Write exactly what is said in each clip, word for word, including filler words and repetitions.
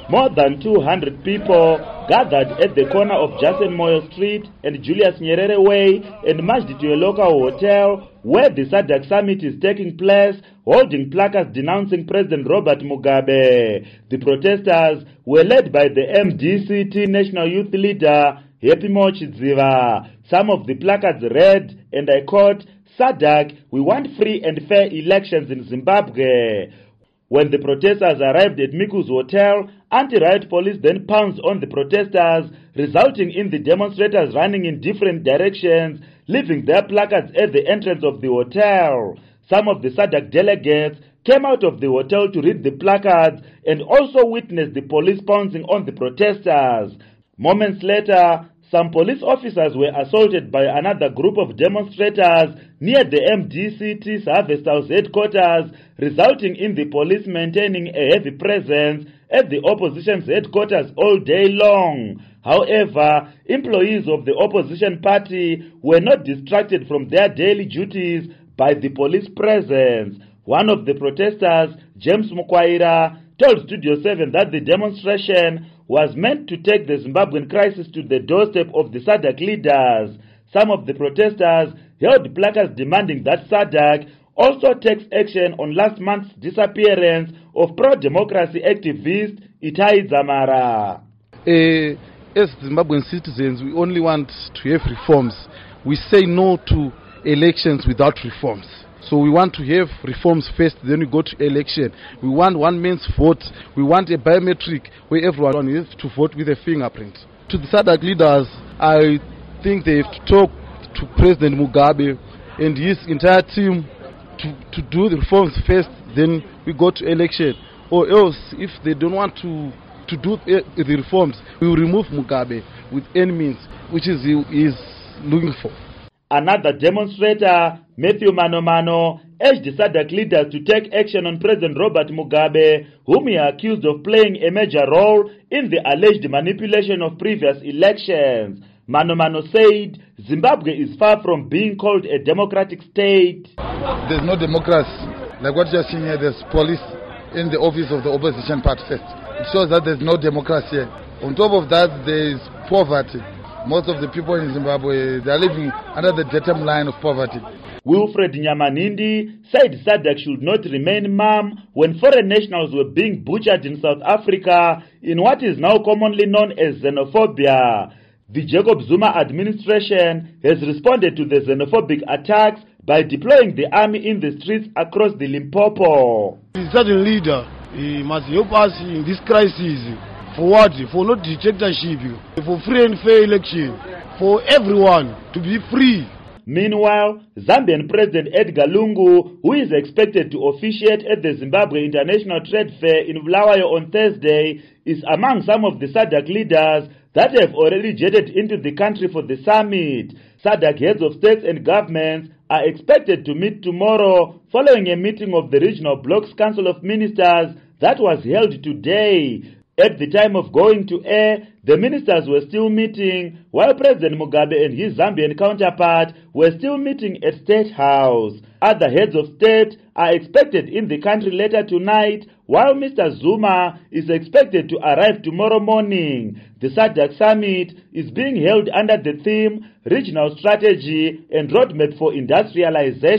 More than two hundred people gathered at the corner of Jason Moyo Street and Julius Nyerere Way and marched to a local hotel where the SADC summit is taking place, holding placards denouncing President Robert Mugabe. The protesters were led by the M D C T National Youth Leader, Hepimo Chidziva. Some of the placards read, and I quote, "SADC, we want free and fair elections in Zimbabwe." When the protesters arrived at Miku's hotel, anti-riot police then pounced on the protesters, resulting in the demonstrators running in different directions, leaving their placards at the entrance of the hotel. Some of the SADC delegates came out of the hotel to read the placards and also witnessed the police pouncing on the protesters. Moments later, some police officers were assaulted by another group of demonstrators near the M D C T's Harvest House headquarters, resulting in the police maintaining a heavy presence at the opposition's headquarters all day long. However, employees of the opposition party were not distracted from their daily duties by the police presence. One of the protesters, James Mukwaira, told Studio seven that the demonstration was meant to take the Zimbabwean crisis to the doorstep of the SADC leaders. Some of the protesters held placards demanding that SADC also takes action on last month's disappearance of pro-democracy activist Itai Dzamara. Uh, as Zimbabwean citizens, we only want to have reforms. We say no to elections without reforms. So we want to have reforms first, then we go to election. We want one man's vote. We want a biometric where everyone has to vote with a fingerprint. To the SADC leaders, I think they have to talk to President Mugabe and his entire team to, to do the reforms first, then we go to election. Or else, if they don't want to, to do the reforms, we will remove Mugabe with any means, which is he is looking for. Another demonstrator, Matthew Manomano, urged the SADC leaders to take action on President Robert Mugabe, whom he accused of playing a major role in the alleged manipulation of previous elections. Manomano said Zimbabwe is far from being called a democratic state. There's no democracy. Like what you're seeing here, there's police in the office of the opposition party first. It shows that there's no democracy here. On top of that, there is poverty. Most of the people in Zimbabwe, they are living under the datum line of poverty. Wilfred Nyamanindi said SADC should not remain mum when foreign nationals were being butchered in South Africa in what is now commonly known as xenophobia. The Jacob Zuma administration has responded to the xenophobic attacks by deploying the army in the streets across the Limpopo. The certain leader he must help us in this crisis. For what? For not dictatorship, for free and fair election, for everyone to be free. Meanwhile, Zambian President Edgar Lungu, who is expected to officiate at the Zimbabwe International Trade Fair in Bulawayo on Thursday, is among some of the SADC leaders that have already jetted into the country for the summit. SADC heads of states and governments are expected to meet tomorrow following a meeting of the Regional Bloc's Council of Ministers that was held today. At the time of going to air, the ministers were still meeting, while President Mugabe and his Zambian counterpart were still meeting at State House. Other heads of state are expected in the country later tonight, while Mister Zuma is expected to arrive tomorrow morning. The SADC summit is being held under the theme Regional Strategy and Roadmap for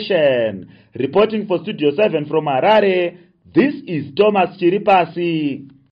Industrialization. Reporting for Studio seven from Harare, this is Thomas Chiripasi.